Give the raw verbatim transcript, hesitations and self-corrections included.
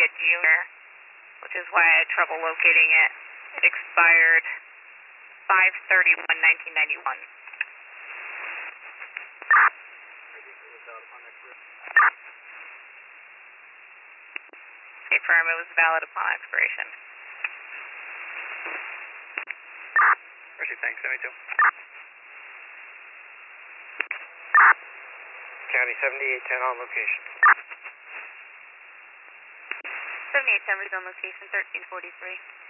a junior, which is why I had trouble locating it. It expired five thirty-one nineteen ninety-one. Confirm it was valid upon expiration. Mercy, thanks, seventy-two. County seventy-eight ten on location. seventy-eight ten is on location, thirteen forty-three.